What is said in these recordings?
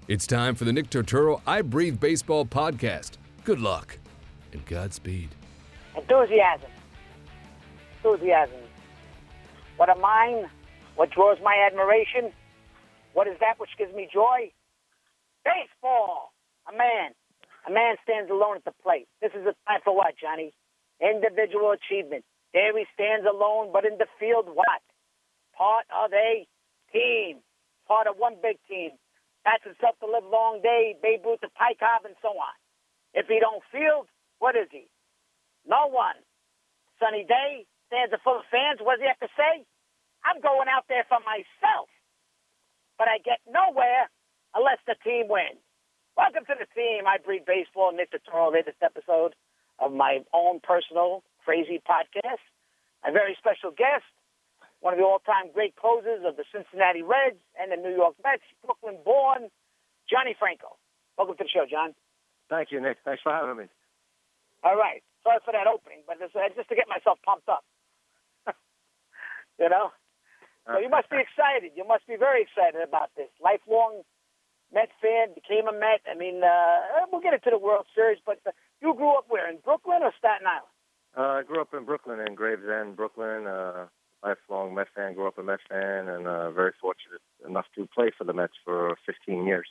It's time for the Nick Turturro I Breathe Baseball podcast. Good luck and Godspeed. Enthusiasm. What am mine? What draws my admiration? What is that which gives me joy? Baseball. A man stands alone at the plate. This is a time for what, Johnny? Individual achievement. There he stands alone, but in the field, what? Part of a team. Part of one big team. Bats himself to live long day, Babe Ruth to Ty Cobb, and so on. If he don't field, what is he? No one. Sunny day, stands full of fans. What does he have to say? I'm going out there for myself. But I get nowhere unless the team wins. Welcome to the team. I Breathe Baseball. Nick Turturro, latest episode of my own personal crazy podcast. A very special guest, one of the all-time great closers of the Cincinnati Reds and the New York Mets, Brooklyn-born Johnny Franco. Welcome to the show, John. Thank you, Nick. Thanks for having me. All right. Sorry for that opening, but it's just to get myself pumped up. You know? So you must be excited. You must be very excited about this. Lifelong Met fan, became a Met. I mean, we'll get into the World Series, but you grew up where, in Brooklyn or Staten Island? I grew up in Brooklyn, in Gravesend, Brooklyn. Lifelong Met fan, grew up a Met fan, and very fortunate enough to play for the Mets for 15 years.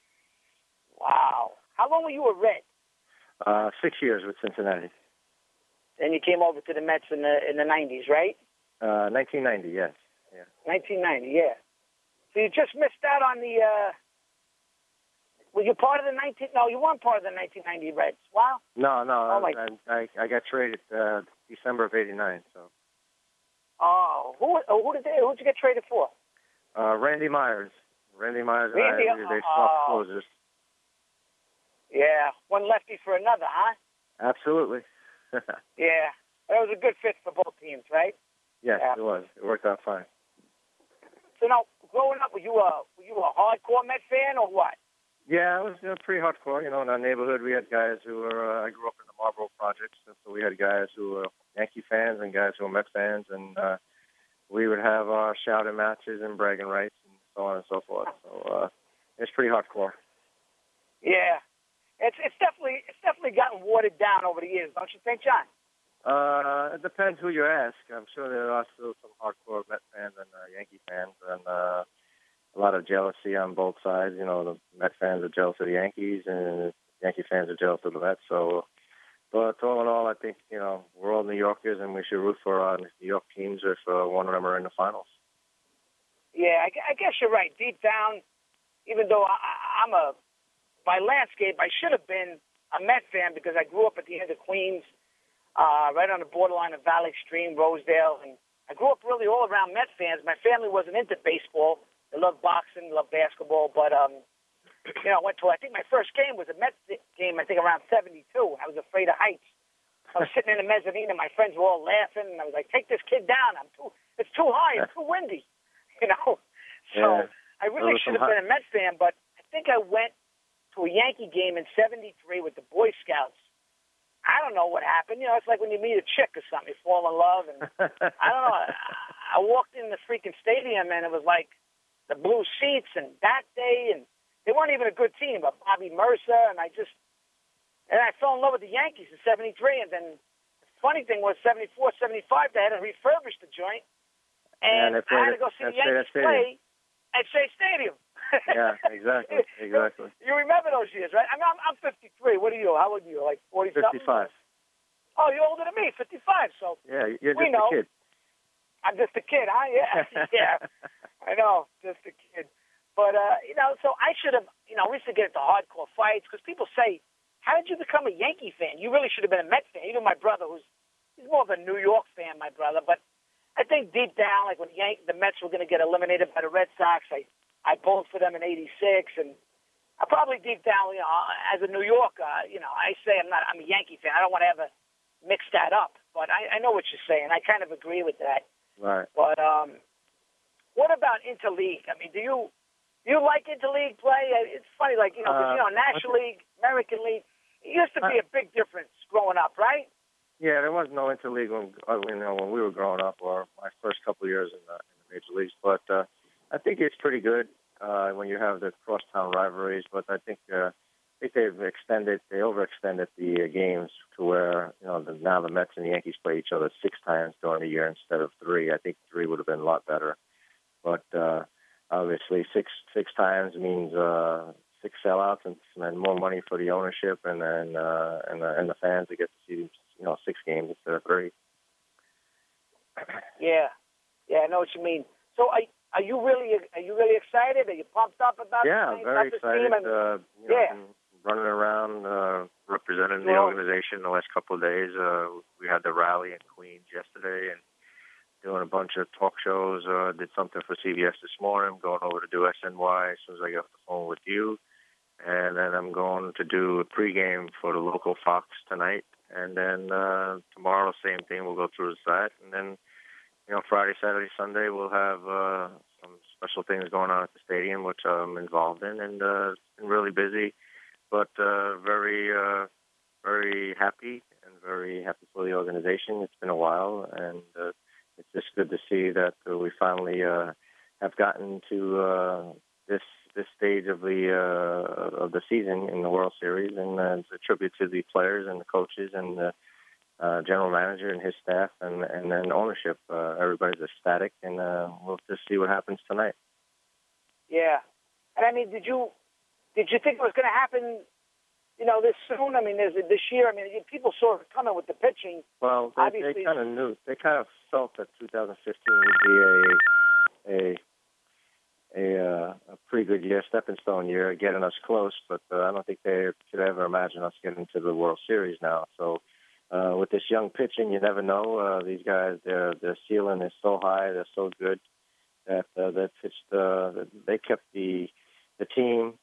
Wow. How long were you a Red? 6 years with Cincinnati. And you came over to the Mets in the 90s, right? 1990, yes. Yeah. 1990, yeah. So you just missed out on the... were you part of the 19... No, you weren't part of the 1990 Reds. Wow. No. Oh, I got traded December of '89. So. Oh, who'd you get traded for? Randy Myers. Randy Myers and Randy, they swapped closers. Yeah, one lefty for another, huh? Absolutely. Yeah, that was a good fit for both teams, right? Yes, Yeah. it was. It worked out fine. So now, growing up, were you a hardcore Met fan or what? Yeah, it was pretty hardcore. In our neighborhood, we had guys who were. I grew up in the Marlboro Projects, and so we had guys who were Yankee fans and guys who were Met fans, and we would have our shouting matches and bragging rights and so on and so forth. So it's pretty hardcore. Yeah, it's definitely gotten watered down over the years, don't you think, John? It depends who you ask. I'm sure there are still some hardcore Met fans and Yankee fans, and a lot of jealousy on both sides. The Met fans are jealous of the Yankees, and the Yankee fans are jealous of the Mets. So, but all in all, I think, we're all New Yorkers, and we should root for our New York teams if one of them are in the finals. Yeah, I guess you're right. Deep down, even though I'm by landscape, I should have been a Met fan because I grew up at the end of Queens, right on the borderline of Valley Stream, Rosedale, and I grew up really all around Met fans. My family wasn't into baseball. They loved boxing, loved basketball, but I went to, I think my first game was a Mets game, I think around 72. I was afraid of heights. I was sitting in the mezzanine, and my friends were all laughing, and I was like, take this kid down. It's too high. It's too windy, So Yeah. I really should have been a Mets fan, but I think I went to a Yankee game in 73 with the Boy Scouts. I don't know what happened. It's like when you meet a chick or something, you fall in love, and I don't know. I walked in the freaking stadium, and it was like the blue seats, and that day, and they weren't even a good team, but Bobby Mercer, and I fell in love with the Yankees in 73, and then the funny thing was 74, 75, they had to refurbish the joint, and I had to go see the Yankees play at Shea Stadium. Yeah, exactly. You remember those years, right? I mean, I'm 53. What are you? How old are you? Like 40-something? 55. Oh, you're older than me, 55. So Yeah, you're just know. a kid. I'm just a kid, huh? Yeah, yeah. I know, just a kid. But, so I should have, we used to get into hardcore fights because people say, how did you become a Yankee fan? You really should have been a Mets fan. Even my brother, he's more of a New York fan, my brother. But I think deep down, like when the Mets were going to get eliminated by the Red Sox, I pulled for them in '86, and I probably deep down, as a New Yorker, I say I'm a Yankee fan. I don't want to ever mix that up, but I know what you're saying. I kind of agree with that. Right. But what about interleague? I mean, do you like interleague play? It's funny, like National League, American League. It used to be a big difference growing up, right? Yeah, there was no interleague when we were growing up, or my first couple of years in the major leagues. But I think it's pretty good. when you have the crosstown rivalries, but I think they overextended the games to where now the Mets and the Yankees play each other 6 times during the year instead of 3. I think 3 would have been a lot better, but obviously six times means 6 sellouts and more money for the ownership and the fans that get to see 6 games instead of 3. Yeah, I know what you mean. So are you really excited? Are you pumped up about? Yeah, very excited. Been running around representing the organization the last couple of days. We had the rally in Queens yesterday and doing a bunch of talk shows. Did something for CBS this morning. I'm going over to do SNY as soon as I get off the phone with you. And then I'm going to do a pregame for the local Fox tonight. And then tomorrow, same thing. We'll go through the site. And then, Friday, Saturday, Sunday, we'll have some special things going on at the stadium, which I'm involved in. And it's been really busy, but very, very happy and very happy for the organization. It's been a while, and it's just good to see that we finally have gotten to this stage of the season in the World Series, and it's a tribute to the players and the coaches and the general manager and his staff, and then ownership. Everybody's ecstatic, and we'll just see what happens tonight. Yeah, and I mean, did you think it was going to happen? This soon. I mean, this year. I mean, people saw it coming with the pitching. Well, they kind of knew. They kind of felt that 2015 would be a pretty good year, stepping stone year, getting us close. But I don't think they could ever imagine us getting into the World Series now. So with this young pitching, you never know. These guys, their ceiling is so high, they're so good that they kept the team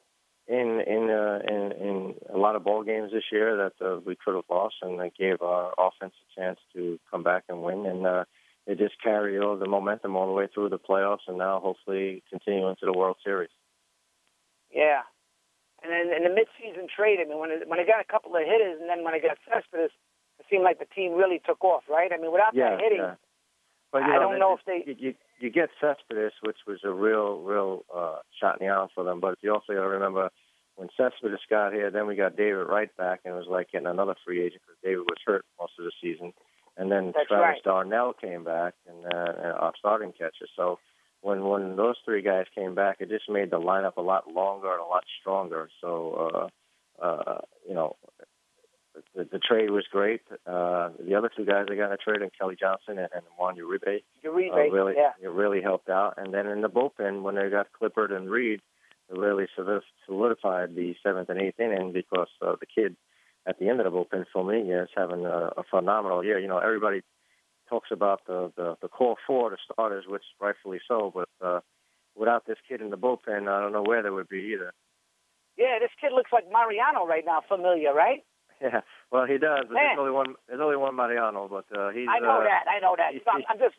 in a lot of ball games this year that we could have lost, and they gave our offense a chance to come back and win. And they just carry the momentum all the way through the playoffs, and now hopefully continue into the World Series. Yeah, and then in the mid-season trade, I mean, when it got a couple of hitters, and then when it got Cespedes, it seemed like the team really took off, right? I mean, without that hitting, but, I don't know if they. You get Cespedes, which was a real shot in the arm for them. But you also got to remember when Cespedes got here, then we got David Wright back, and it was like getting another free agent because David was hurt most of the season. And then Travis Darnell came back, and our starting catcher. So when those 3 guys came back, it just made the lineup a lot longer and a lot stronger. So the trade was great. The other 2 guys that got in the trade, and Kelly Johnson and Juan Uribe, really helped out. And then in the bullpen, when they got Clippard and Reed, it really solidified the 7th and 8th inning because the kid at the end of the bullpen, Familia, is having a phenomenal year. Everybody talks about the core 4, the starters, which rightfully so, but without this kid in the bullpen, I don't know where they would be either. Yeah, this kid looks like Mariano right now, Familia, right? Yeah, well, he does. But there's only one Mariano, but he's. I know that. I'm just.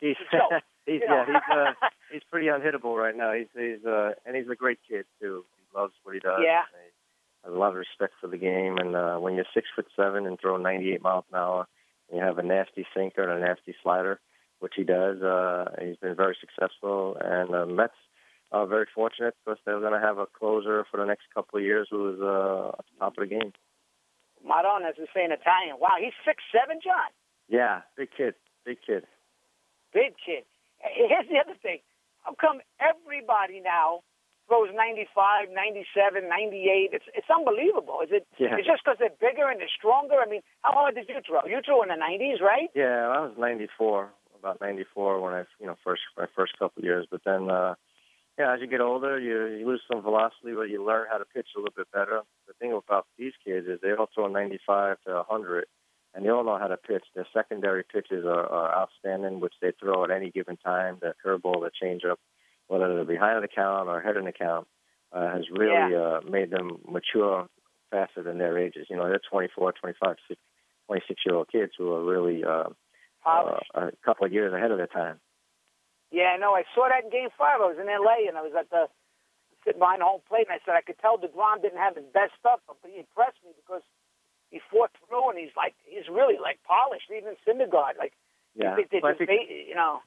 He's pretty unhittable right now. And he's a great kid too. He loves what he does. Yeah. He has a lot of respect for the game, and when you're 6'7" and throw 98 miles an hour, and you have a nasty sinker and a nasty slider, which he does. He's been very successful, and the Mets are very fortunate because they're going to have a closer for the next couple of years who is at the top of the game. Madonna, as we say in Italian. Wow, he's 6'7", John. Yeah, big kid. Big kid. Here's the other thing. How come everybody now throws 95, 97, 98? It's unbelievable. Is it? Yeah. It's just because they're bigger and they're stronger? I mean, how hard did you throw? You threw in the 90s, right? Yeah, I was 94, about 94 when my first couple of years. But then, as you get older, you lose some velocity, but you learn how to pitch a little bit better. The thing about these kids is they all throw 95 to 100, and they all know how to pitch. Their secondary pitches are outstanding, which they throw at any given time. The curveball, the changeup, whether they're behind the count or ahead in the count, has really made them mature faster than their ages. They're 24, 25, 26-year-old kids who are really a couple of years ahead of their time. Yeah, no, I saw that in Game 5. I was in L.A., and I was sitting behind the home plate, and I said I could tell DeGrom didn't have his best stuff, but he impressed me because he fought through, and he's really polished, even Syndergaard.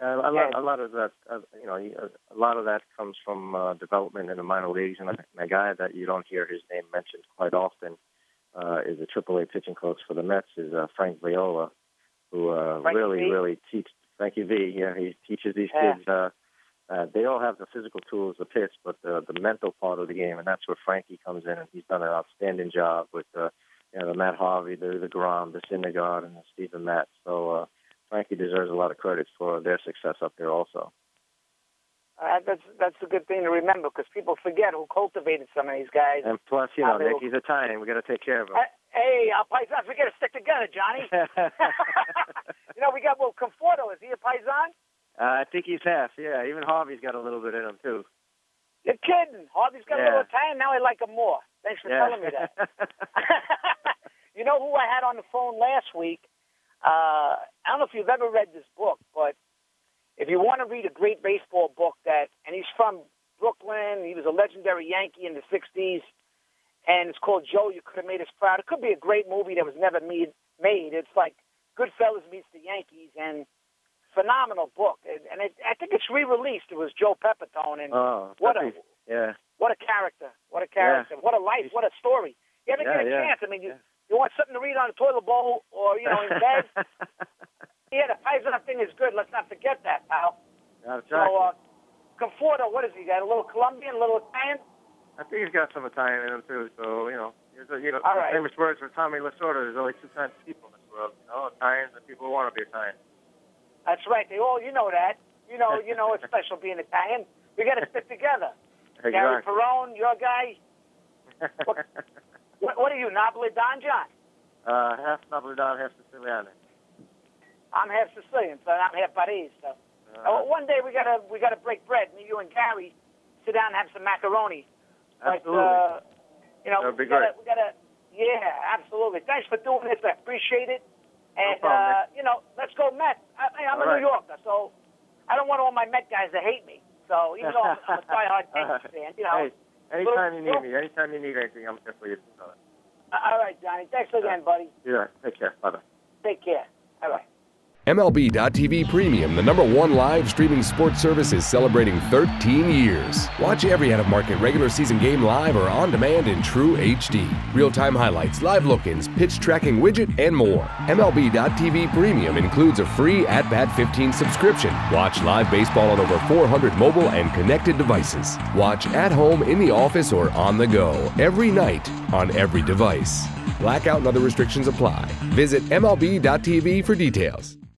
A lot of that, a lot of that comes from development in the minor leagues. And a guy that you don't hear his name mentioned quite often is a AAA pitching coach for the Mets, is Frank Viola, who really teaches. Frankie V. Yeah, he teaches these kids. They all have the physical tools to pitch, but the mental part of the game, and that's where Frankie comes in, and he's done an outstanding job with the Matt Harvey, the Grom, the Syndergaard, and the Stephen Matz. So Frankie deserves a lot of credit for their success up there also. That's a good thing to remember, because people forget who cultivated some of these guys. And plus, Nick, he's Italian. We got to take care of him. Hey, our Paisans, we got to stick together, Johnny. We got Conforto. Is he a Paisan? I think he's half. Yeah, even Harvey's got a little bit in him too. You're kidding. Harvey's got a little Italian. Now I like him more. Thanks for telling me that. You know who I had on the phone last week? I don't know if you've ever read this book, but if you want to read a great baseball book, and he's from Brooklyn, he was a legendary Yankee in the 60s, and it's called Joe, You Could Have Made Us Proud. It could be a great movie that was never made. It's like Goodfellas meets the Yankees, and phenomenal book. And I think it's re-released. It was Joe Pepitone, and what a character. What a character. Yeah. What a life. What a story. You ever get a chance? I mean, you want something to read on a toilet bowl or, in bed? Yeah, the Paisan thing is good. Let's not forget that, pal. That's right. So, Conforto, what is he got? A little Colombian, a little Italian? I think he's got some Italian in him, too. So, All the right. famous words for Tommy Lasorda, there's only two kinds of people in this world. Italians and people who want to be Italian. That's right. They all, that. You know it's special being Italian. We got to stick together. Exactly. Gary Perone, your guy. What are you, Napolitan, John? Half Napolitan, half Sicilian. I'm half Sicilian, so I'm half Paris. So one day we gotta break bread. Me, you, and Gary sit down and have some macaroni. Absolutely. But, That'd be great. We gotta. Yeah, absolutely. Thanks for doing this. I appreciate it. And no problem, let's go Mets. I'm a New Yorker, so I don't want all my Met guys to hate me. So even though I'm a diehard Yankees fan, Hey, anytime you need me, anytime you need anything, I'm here for you. All right, Johnny. Thanks again, buddy. Yeah. Take care. Bye-bye. Take care. All right. MLB.tv Premium, the #1 live streaming sports service, is celebrating 13 years. Watch every out-of-market regular season game live or on demand in true HD. Real-time highlights, live look-ins, pitch tracking widget, and more. MLB.tv Premium includes a free At-Bat 15 subscription. Watch live baseball on over 400 mobile and connected devices. Watch at home, in the office, or on the go, every night, on every device. Blackout and other restrictions apply. Visit MLB.tv for details.